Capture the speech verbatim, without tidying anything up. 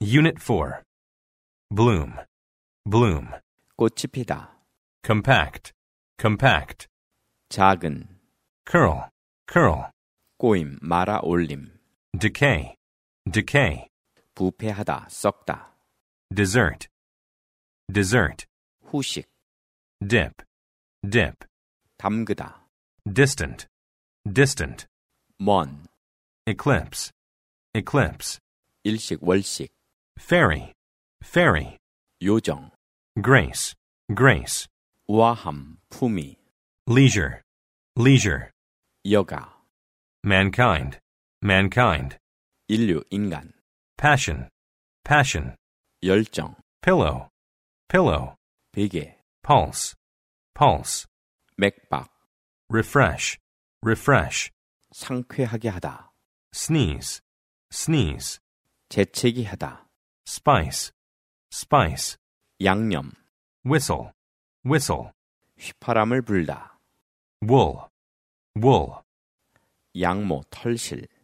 Unit four. Bloom, bloom. 꽃이 피다. Compact, compact. 작은. Curl, curl. 꼬임, 말아 올림. Decay, decay. 부패하다, 썩다. Dessert, dessert. 후식. Dip, dip. 담그다. Distant, distant. 먼. Eclipse, eclipse. 일식, 월식. Ferry, ferry. 요정. Grace, grace. 우아함, 품위. Leisure, leisure. 여가. Mankind, mankind. 인류, 인간. Passion, passion. 열정. Pillow, pillow. 베개. Pulse, pulse. 맥박. Refresh, refresh. 상쾌하게 하다. Sneeze, sneeze. 재채기 하다. Spice, spice. 양념. Whistle, whistle. 휘파람을 불다. Wool, wool. 양모, 털실.